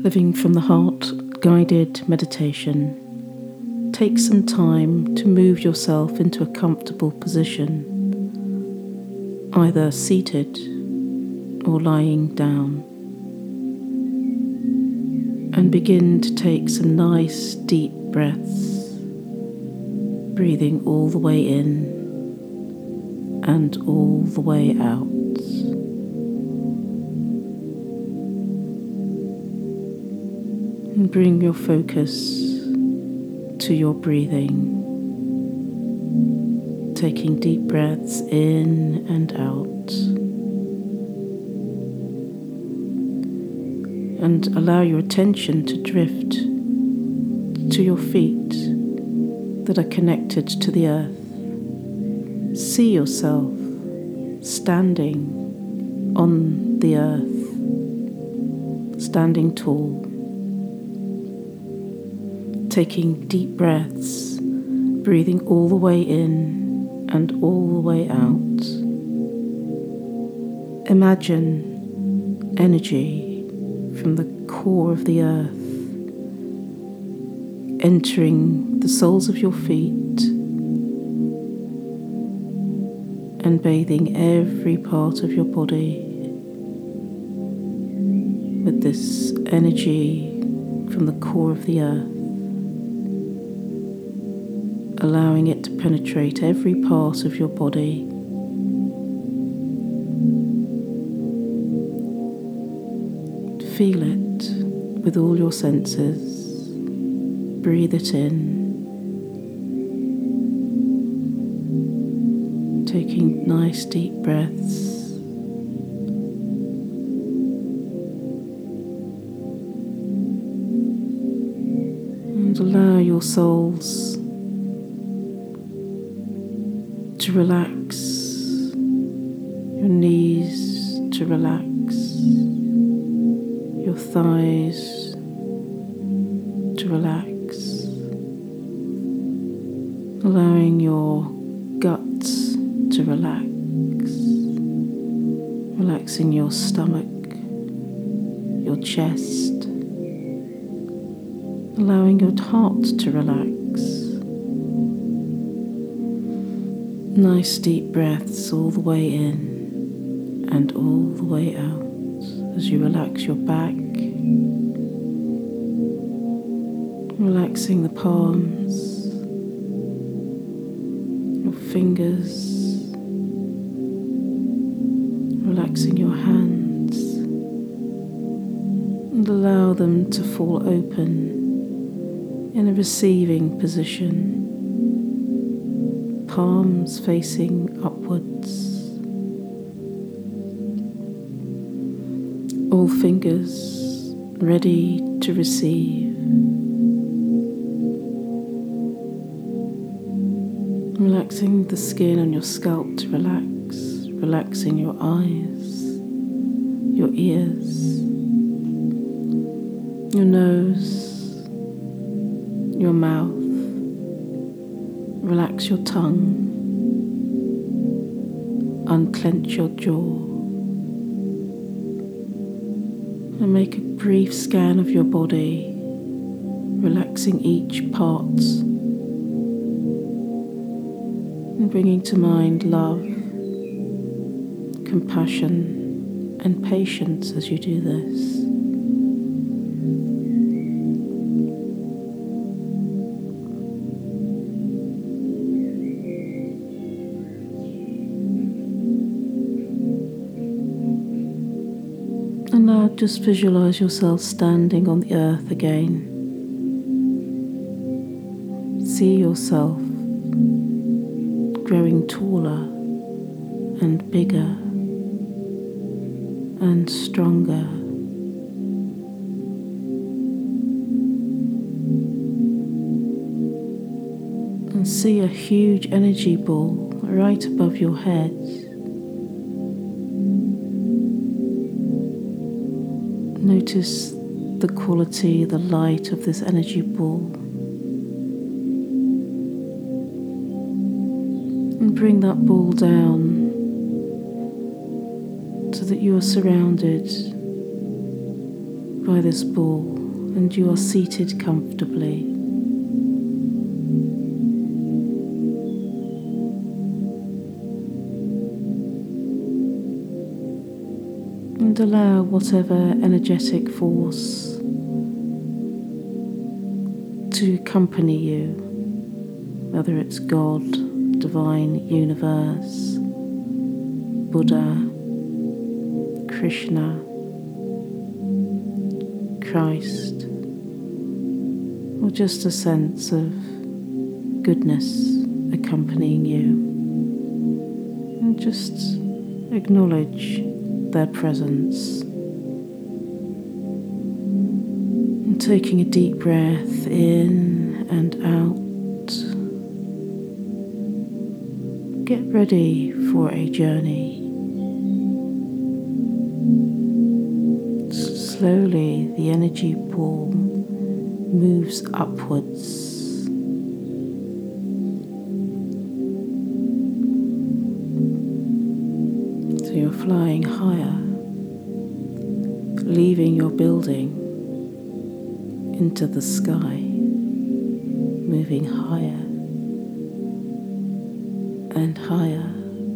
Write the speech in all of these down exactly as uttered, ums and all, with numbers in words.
Living from the Heart guided meditation. Take some time to move yourself into a comfortable position, either seated or lying down, and begin to take some nice deep breaths, breathing all the way in and all the way out. And bring your focus to your breathing, taking deep breaths in and out. And allow your attention to drift to your feet that are connected to the earth. See yourself standing on the earth, standing tall. Taking deep breaths, breathing all the way in and all the way out. Imagine energy from the core of the earth entering the soles of your feet and bathing every part of your body with this energy from the core of the earth, allowing it to penetrate every part of your body. Feel it with all your senses. Breathe it in, taking nice deep breaths. And allow your soles to relax, your knees to relax, your thighs to relax, allowing your guts to relax, relaxing your stomach, your chest, allowing your heart to relax. Nice deep breaths all the way in and all the way out as you relax your back, relaxing the palms, your fingers, relaxing your hands, and allow them to fall open in a receiving position. Palms facing upwards, all fingers ready to receive. Relaxing the skin on your scalp to relax, relaxing your eyes, your ears, your nose, your mouth. Relax your tongue, unclench your jaw, and make a brief scan of your body, relaxing each part and bringing to mind love, compassion, and patience as you do this. And now just visualize yourself standing on the earth again. See yourself growing taller and bigger and stronger. And see a huge energy ball right above your head. Notice the quality, the light of this energy ball. And bring that ball down so that you are surrounded by this ball. and you are seated comfortably. And allow whatever energetic force to accompany you, whether it's God, divine universe, Buddha, Krishna, Christ, or just a sense of goodness accompanying you. And just acknowledge their presence. And taking a deep breath in and out. Get ready for a journey. Slowly, the energy ball moves upwards. So you're flying higher, leaving your building into the sky, moving higher and higher.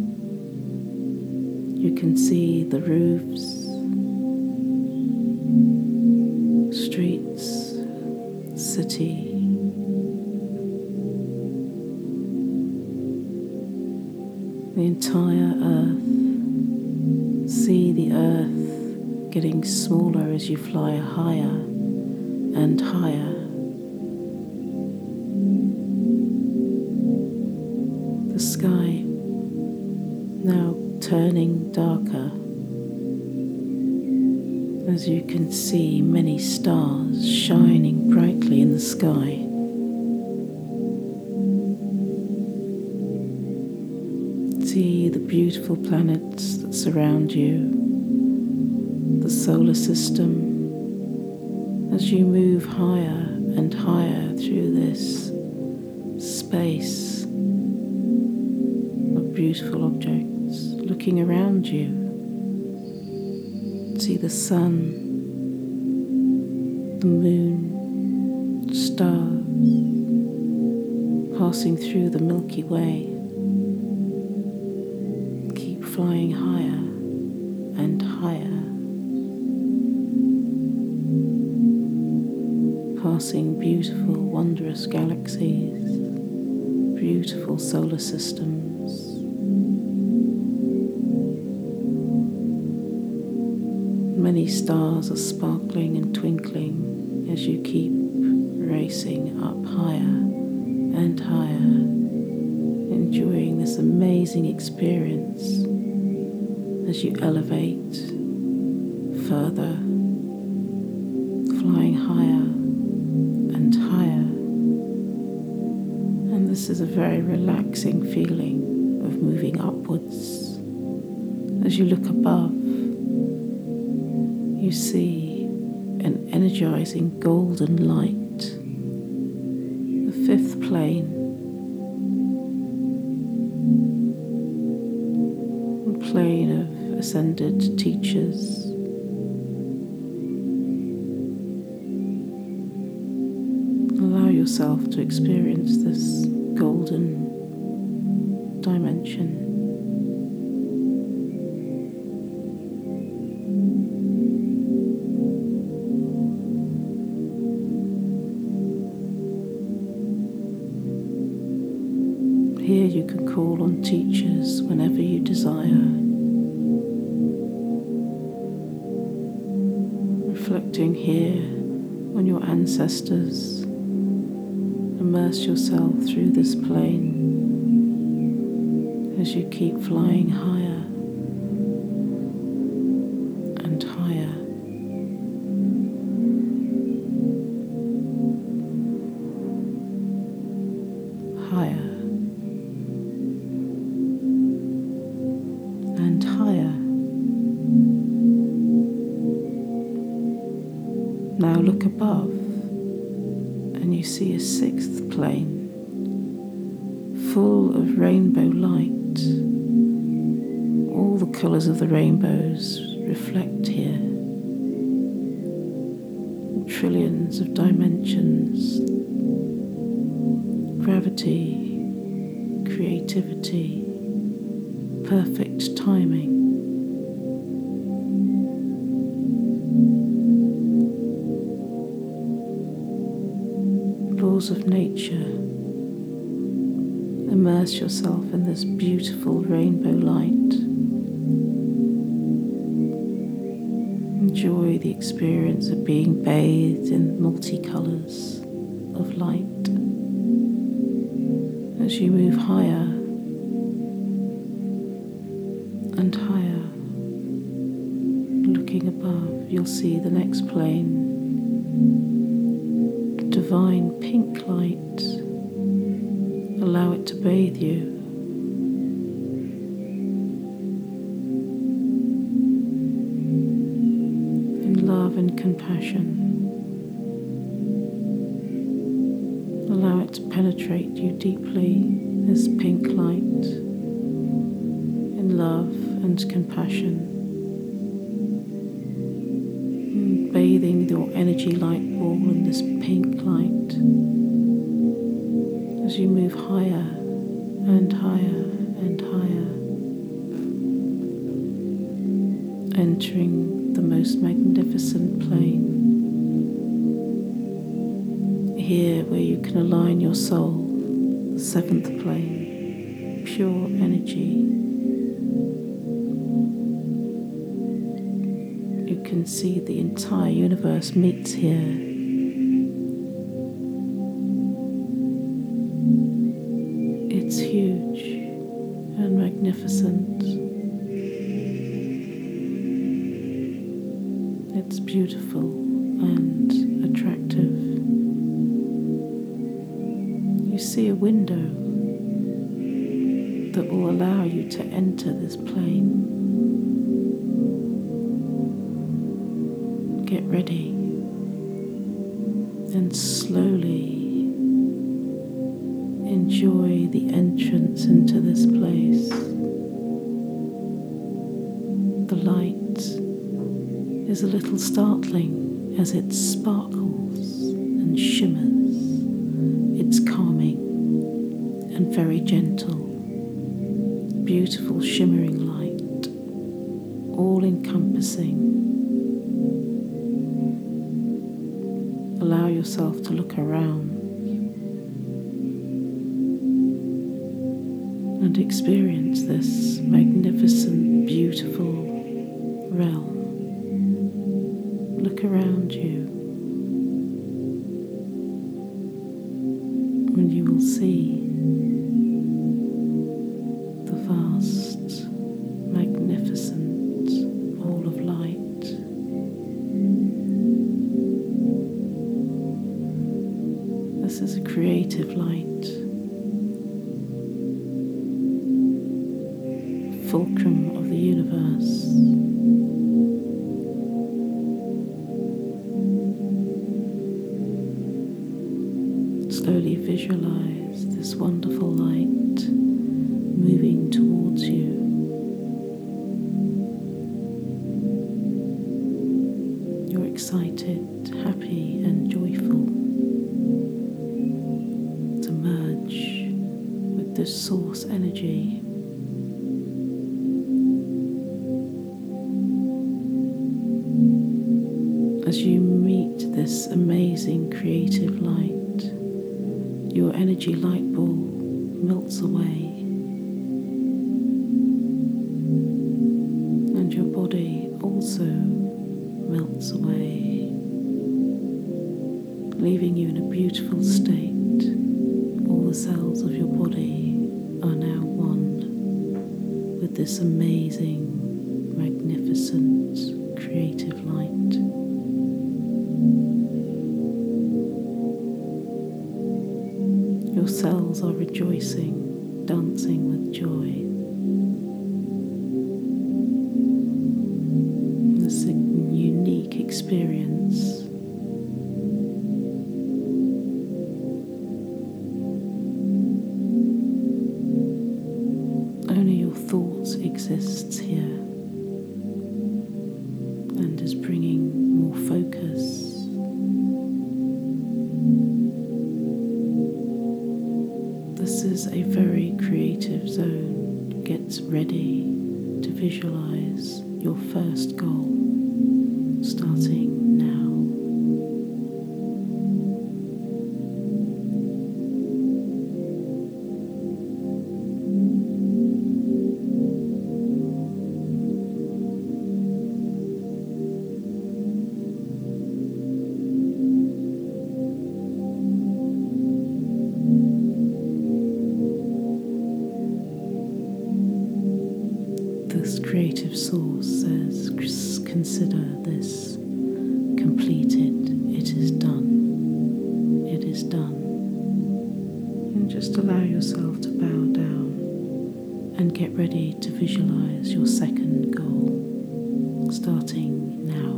You can see the roofs, streets, city. The entire earth. See the earth getting smaller as you fly higher and higher. The sky now turning darker as you can see many stars shining brightly in the sky. See the beautiful planets that surround you, the solar system, as you move higher and higher through this space of beautiful objects. Looking around you, see the sun, the moon, stars passing through the Milky Way. Keep flying higher and higher, passing beautiful, wondrous galaxies, beautiful solar systems. Many stars are sparkling and twinkling as you keep racing up higher and higher, enjoying this amazing experience as you elevate further, flying higher and higher. And this is a very relaxing feeling of moving upwards. As you look above, you see an energizing golden light, the fifth plane, a plane of ascended teachers. Allow yourself to experience this golden dimension. Here you can call on teachers whenever you desire. Reflecting here on your ancestors, immerse yourself through this plane as you keep flying higher and higher. Higher. And higher. Now look above and you see a sixth plane full of rainbow light. All the colours of the rainbows reflect here. trillions of dimensions, gravity, creativity, perfect timing. Laws of nature. Immerse yourself in this beautiful rainbow light. Enjoy the experience of being bathed in multicolours of light. As you move higher and higher, looking above, you'll see the next plane. Divine pink light. Allow it to bathe you. In love and compassion. Allow it to penetrate you deeply, this pink light, in love and compassion. And bathing your energy light ball in this pink light. As you move higher and higher and higher, entering the most magnificent plane, here where you can align your soul, the seventh plane, pure energy. You can see the entire universe meets here. It's huge and magnificent. It's beautiful and attractive. You see a window that will allow you to enter this plane. Get ready and slowly enjoy the entrance into this place. The light is a little startling as it sparkles and shimmers. It's calming and very gentle. Beautiful shimmering light, all encompassing. Allow yourself to look around and experience this magnificent, beautiful realm. Look around you and you will see the vast, magnificent ball of light. This is a creative light. Fulcrum of the universe. Slowly visualize this wonderful light moving towards you. You're excited, happy and joyful to merge with this source energy. As you meet this amazing creative light, your energy light ball melts away and your body also melts away, leaving you in a beautiful state. All the cells of your body are now one with this amazing, magnificent, creative light. Your cells are rejoicing, dancing with joy. It's a unique experience. Only your thoughts exists here and is bringing more focus ready to visualize your first goal, starting now. This creative source says, consider this completed. It is done. It is done. And just allow yourself to bow down and get ready to visualize your second goal, starting now.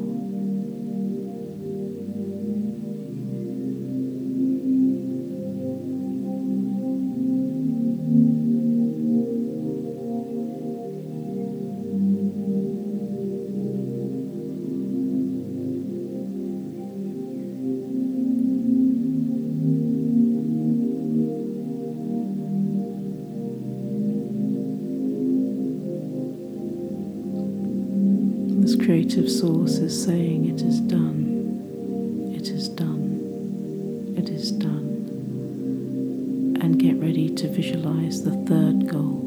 This creative source is saying it is done, it is done, it is done. And get ready to visualize the third goal.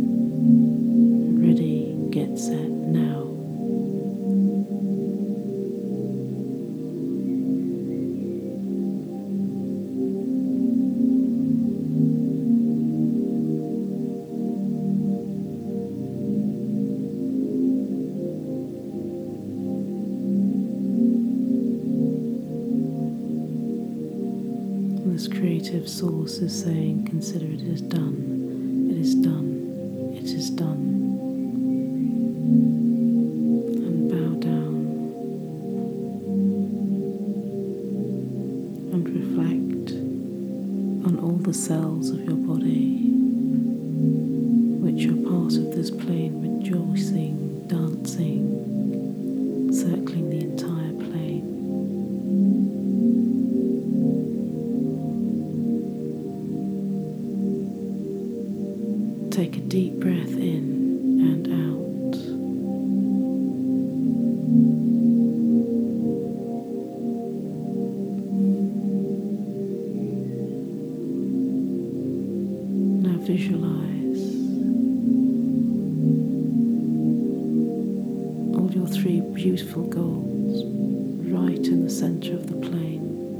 Ready, get set, now. This creative source is saying, consider it is done, it is done, it is done. And bow down and reflect on all the cells of your body which are part of this plane, rejoicing, dancing, circling the entire plane. Take a deep breath in and out. Now visualize all your three beautiful goals right in the center of the plane.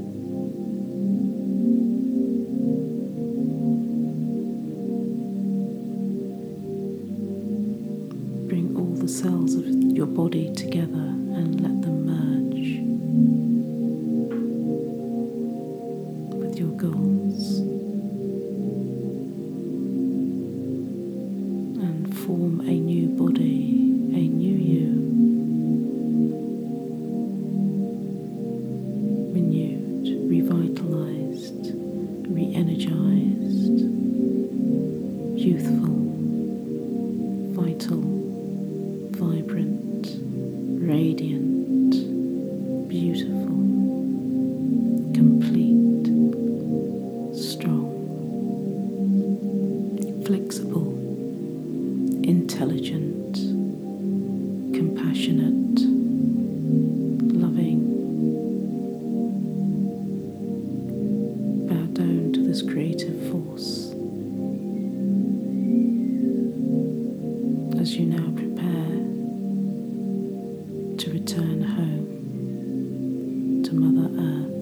Bring all the cells of your body together and let them merge with your goals and form a new body, a new you, renewed, revitalized, re-energized, youthful, vital, vibrant, radiant, beautiful, complete, strong, flexible, intelligent, compassionate, loving. Bow down to this creative force as you now prepare to return home to Mother Earth.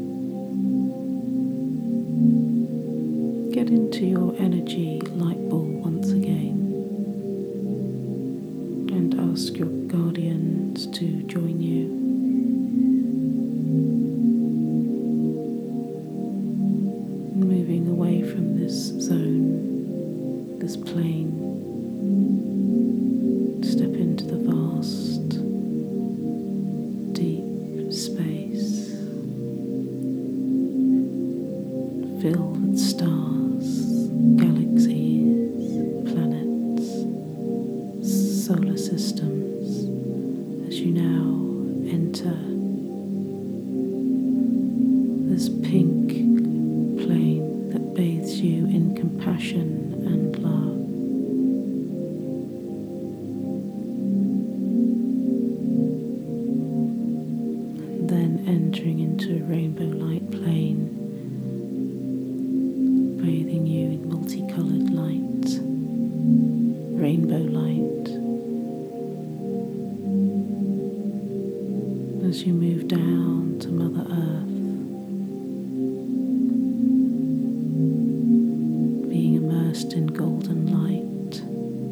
Get into your energy light ball once again and ask your guardians to join you. Moving away from this zone, this plane, step into the vast, deep space filled with stars, galaxies, planets, solar systems, as you now enter this pink plane that bathes you in compassion and love. entering into a rainbow light plane, bathing you in multicolored light, rainbow light. As you move down to Mother Earth, being immersed in golden light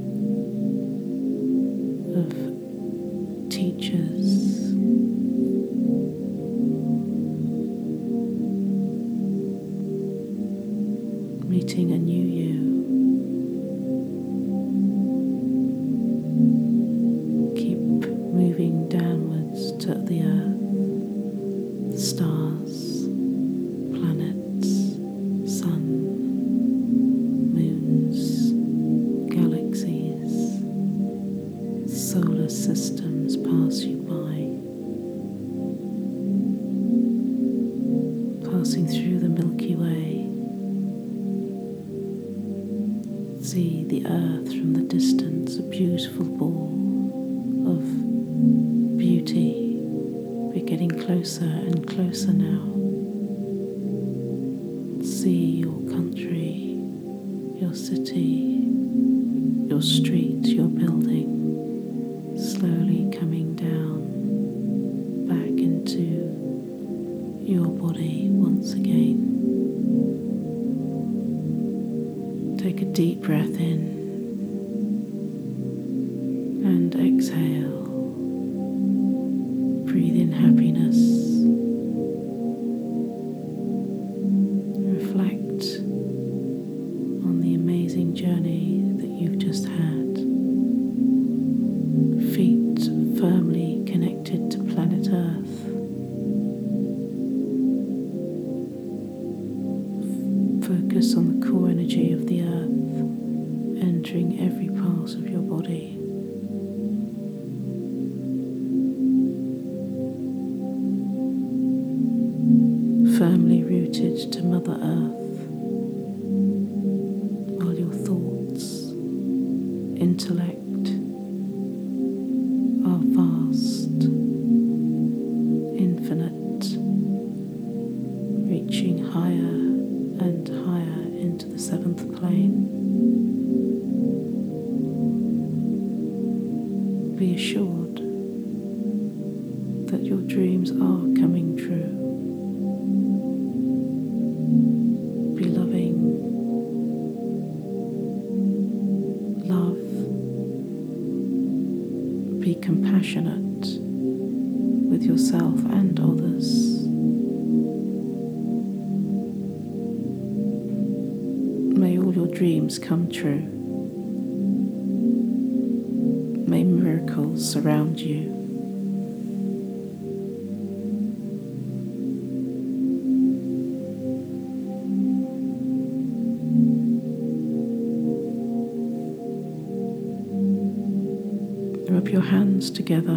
of teachers, meeting a new you. Keep moving downwards to the earth, the stars, planets, sun, moons, galaxies, solar systems pass you by, passing through the Milky Way. See the earth from the distance, a beautiful ball of beauty. We're getting closer and closer now. See your country, your city, your street, your building slowly coming down back into your body once again. Take a deep breath in and exhale. Breathe in happiness. Reflect on the amazing journey that you've just had. Feet firmly connected to planet Earth. Focus on the core energy of the earth, entering every part of your body. Firmly rooted to Mother Earth, while your thoughts, intellect are vast, infinite, reaching higher and higher into the seventh plane. Be assured that your dreams are coming true. Be loving, love, be compassionate with yourself and others. May all your dreams come true. May miracles surround you. Rub your hands together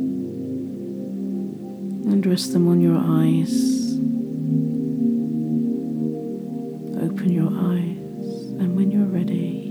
and rest them on your eyes. Open your eyes, and when you're ready,